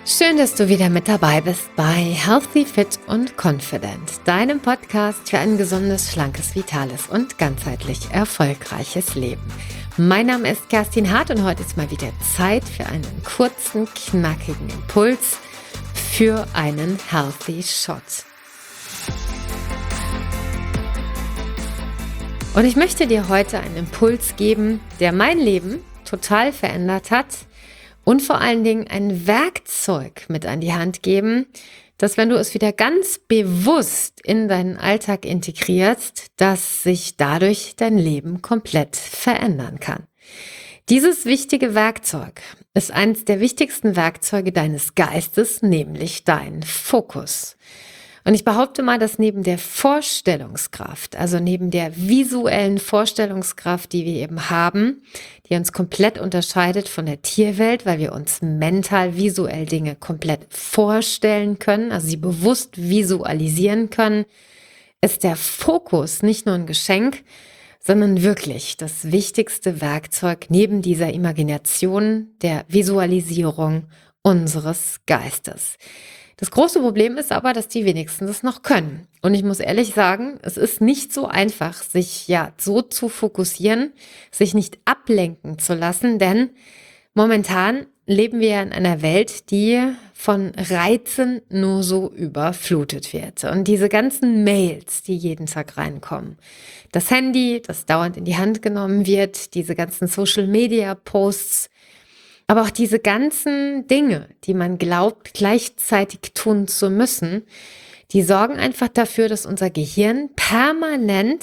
Schön, dass du wieder mit dabei bist bei Healthy, Fit und Confident, deinem Podcast für ein gesundes, schlankes, vitales und ganzheitlich erfolgreiches Leben. Mein Name ist Kerstin Hart und heute ist mal wieder Zeit für einen kurzen, knackigen Impuls für einen Healthy Shot. Und ich möchte dir heute einen Impuls geben, der mein Leben total verändert hat und vor allen Dingen ein Werkzeug mit an die Hand geben, dass wenn du es wieder ganz bewusst in deinen Alltag integrierst, dass sich dadurch dein Leben komplett verändern kann. Dieses wichtige Werkzeug ist eines der wichtigsten Werkzeuge deines Geistes, nämlich dein Fokus. Und ich behaupte mal, dass neben der Vorstellungskraft, also neben der visuellen Vorstellungskraft, die wir eben haben, die uns komplett unterscheidet von der Tierwelt, weil wir uns mental, visuell Dinge komplett vorstellen können, also sie bewusst visualisieren können, ist der Fokus nicht nur ein Geschenk, sondern wirklich das wichtigste Werkzeug neben dieser Imagination, der Visualisierung unseres Geistes. Das große Problem ist aber, dass die wenigsten das noch können. Und ich muss ehrlich sagen, es ist nicht so einfach, sich so zu fokussieren, sich nicht ablenken zu lassen, denn momentan leben wir in einer Welt, die von Reizen nur so überflutet wird. Und diese ganzen Mails, die jeden Tag reinkommen, das Handy, das dauernd in die Hand genommen wird, diese ganzen Social-Media-Posts, aber auch diese ganzen Dinge, die man glaubt, gleichzeitig tun zu müssen, die sorgen einfach dafür, dass unser Gehirn permanent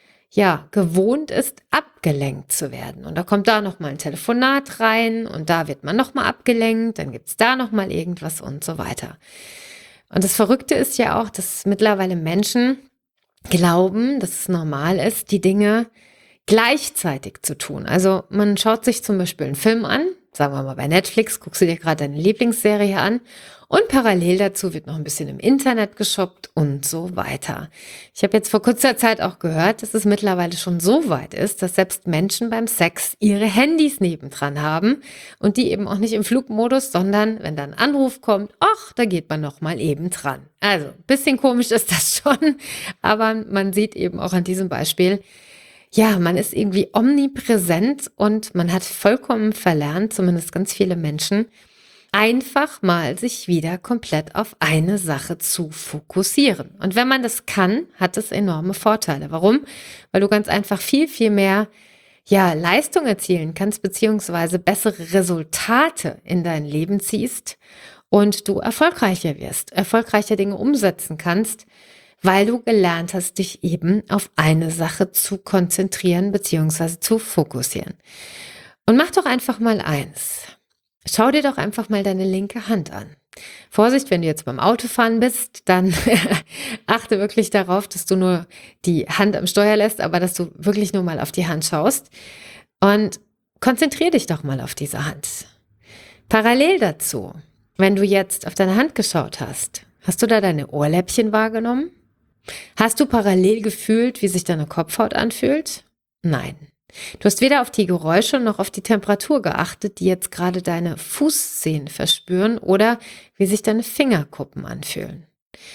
gewohnt ist, abgelenkt zu werden. Und da kommt da nochmal ein Telefonat rein und da wird man nochmal abgelenkt, dann gibt's da nochmal irgendwas und so weiter. Und das Verrückte ist ja auch, dass mittlerweile Menschen glauben, dass es normal ist, die Dinge gleichzeitig zu tun. Also man schaut sich zum Beispiel einen Film an, sagen wir mal bei Netflix, guckst du dir gerade deine Lieblingsserie an und parallel dazu wird noch ein bisschen im Internet geshoppt und so weiter. Ich habe jetzt vor kurzer Zeit auch gehört, dass es mittlerweile schon so weit ist, dass selbst Menschen beim Sex ihre Handys nebendran haben und die eben auch nicht im Flugmodus, sondern wenn dann ein Anruf kommt, da geht man noch mal eben dran. Also, ein bisschen komisch ist das schon, aber man sieht eben auch an diesem Beispiel, man ist irgendwie omnipräsent und man hat vollkommen verlernt, zumindest ganz viele Menschen, einfach mal sich wieder komplett auf eine Sache zu fokussieren. Und wenn man das kann, hat es enorme Vorteile. Warum? Weil du ganz einfach viel, viel mehr Leistung erzielen kannst, beziehungsweise bessere Resultate in dein Leben ziehst und du erfolgreicher wirst, erfolgreicher Dinge umsetzen kannst, weil du gelernt hast, dich eben auf eine Sache zu konzentrieren bzw. zu fokussieren. Und mach doch einfach mal eins. Schau dir doch einfach mal deine linke Hand an. Vorsicht, wenn du jetzt beim Autofahren bist, dann achte wirklich darauf, dass du nur die Hand am Steuer lässt, aber dass du wirklich nur mal auf die Hand schaust. Und konzentrier dich doch mal auf diese Hand. Parallel dazu, wenn du jetzt auf deine Hand geschaut hast du da deine Ohrläppchen wahrgenommen? Hast du parallel gefühlt, wie sich deine Kopfhaut anfühlt? Nein. Du hast weder auf die Geräusche noch auf die Temperatur geachtet, die jetzt gerade deine Fußzehen verspüren oder wie sich deine Fingerkuppen anfühlen.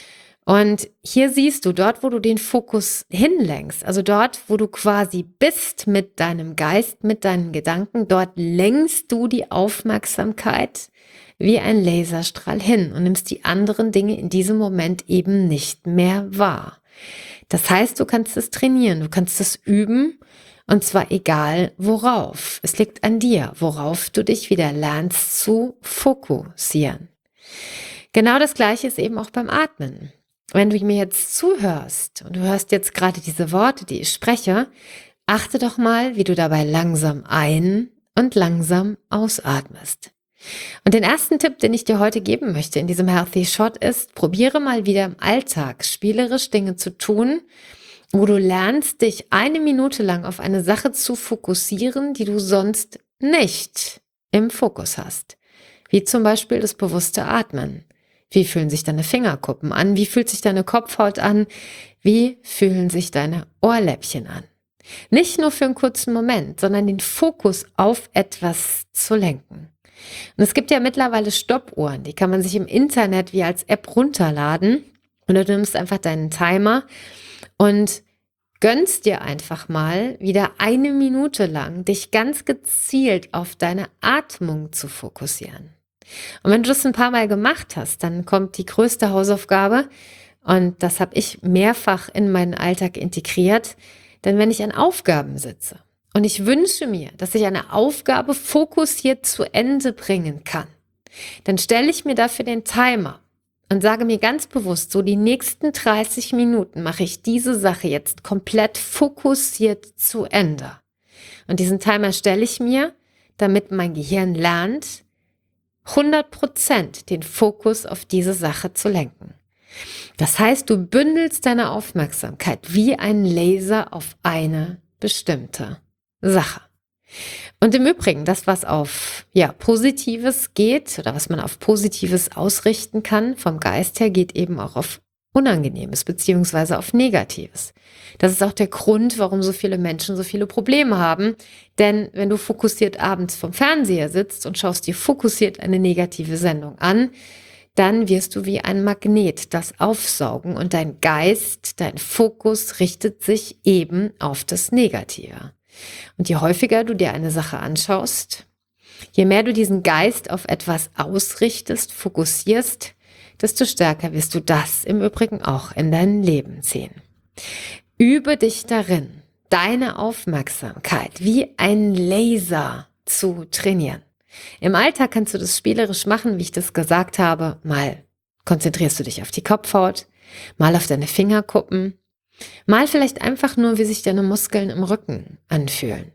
Und hier siehst du, dort, wo du den Fokus hinlenkst, also dort, wo du quasi bist mit deinem Geist, mit deinen Gedanken, dort lenkst du die Aufmerksamkeit wie ein Laserstrahl hin und nimmst die anderen Dinge in diesem Moment eben nicht mehr wahr. Das heißt, du kannst es trainieren, du kannst es üben und zwar egal worauf. Es liegt an dir, worauf du dich wieder lernst zu fokussieren. Genau das Gleiche ist eben auch beim Atmen. Wenn du mir jetzt zuhörst und du hörst jetzt gerade diese Worte, die ich spreche, achte doch mal, wie du dabei langsam ein- und langsam ausatmest. Und den ersten Tipp, den ich dir heute geben möchte in diesem Healthy Shot ist, probiere mal wieder im Alltag spielerisch Dinge zu tun, wo du lernst, dich 1 Minute lang auf eine Sache zu fokussieren, die du sonst nicht im Fokus hast. Wie zum Beispiel das bewusste Atmen. Wie fühlen sich deine Fingerkuppen an? Wie fühlt sich deine Kopfhaut an? Wie fühlen sich deine Ohrläppchen an? Nicht nur für einen kurzen Moment, sondern den Fokus auf etwas zu lenken. Und es gibt ja mittlerweile Stoppuhren, die kann man sich im Internet wie als App runterladen. Und du nimmst einfach deinen Timer und gönnst dir einfach mal wieder 1 Minute lang, dich ganz gezielt auf deine Atmung zu fokussieren. Und wenn du das ein paar Mal gemacht hast, dann kommt die größte Hausaufgabe, und das habe ich mehrfach in meinen Alltag integriert, denn wenn ich an Aufgaben sitze und ich wünsche mir, dass ich eine Aufgabe fokussiert zu Ende bringen kann, dann stelle ich mir dafür den Timer und sage mir ganz bewusst, so die nächsten 30 Minuten mache ich diese Sache jetzt komplett fokussiert zu Ende. Und diesen Timer stelle ich mir, damit mein Gehirn lernt, 100% den Fokus auf diese Sache zu lenken. Das heißt, du bündelst deine Aufmerksamkeit wie ein Laser auf eine bestimmte Sache. Und im Übrigen, das, was auf Positives geht oder was man auf Positives ausrichten kann vom Geist her, geht eben auch auf Unangenehmes beziehungsweise auf Negatives. Das ist auch der Grund, warum so viele Menschen so viele Probleme haben. Denn wenn du fokussiert abends vom Fernseher sitzt und schaust dir fokussiert eine negative Sendung an, dann wirst du wie ein Magnet das aufsaugen und dein Geist, dein Fokus richtet sich eben auf das Negative. Und je häufiger du dir eine Sache anschaust, je mehr du diesen Geist auf etwas ausrichtest, fokussierst, desto stärker wirst du das im Übrigen auch in dein Leben ziehen. Übe dich darin, deine Aufmerksamkeit wie ein Laser zu trainieren. Im Alltag kannst du das spielerisch machen, wie ich das gesagt habe. Mal konzentrierst du dich auf die Kopfhaut, mal auf deine Fingerkuppen, mal vielleicht einfach nur, wie sich deine Muskeln im Rücken anfühlen.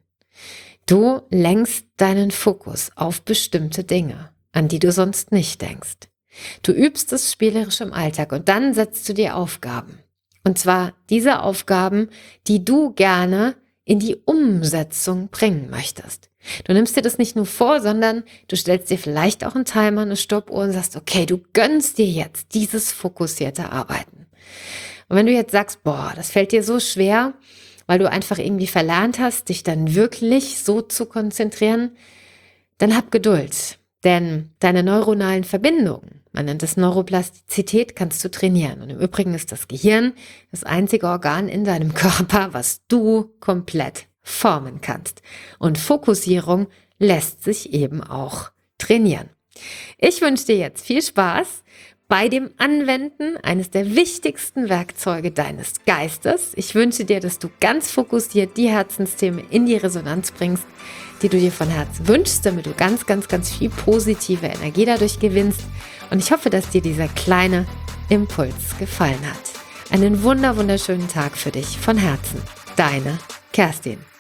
Du lenkst deinen Fokus auf bestimmte Dinge, an die du sonst nicht denkst. Du übst es spielerisch im Alltag und dann setzt du dir Aufgaben. Und zwar diese Aufgaben, die du gerne in die Umsetzung bringen möchtest. Du nimmst dir das nicht nur vor, sondern du stellst dir vielleicht auch einen Timer, eine Stoppuhr und sagst, okay, du gönnst dir jetzt dieses fokussierte Arbeiten. Und wenn du jetzt sagst, das fällt dir so schwer, weil du einfach irgendwie verlernt hast, dich dann wirklich so zu konzentrieren, dann hab Geduld. Denn deine neuronalen Verbindungen, man nennt es Neuroplastizität, kannst du trainieren. Und im Übrigen ist das Gehirn das einzige Organ in deinem Körper, was du komplett formen kannst. Und Fokussierung lässt sich eben auch trainieren. Ich wünsche dir jetzt viel Spaß bei dem Anwenden eines der wichtigsten Werkzeuge deines Geistes. Ich wünsche dir, dass du ganz fokussiert die Herzensthemen in die Resonanz bringst, die du dir von Herzen wünschst, damit du ganz, ganz, ganz viel positive Energie dadurch gewinnst. Und ich hoffe, dass dir dieser kleine Impuls gefallen hat. Einen wunderschönen Tag für dich von Herzen. Deine Kerstin.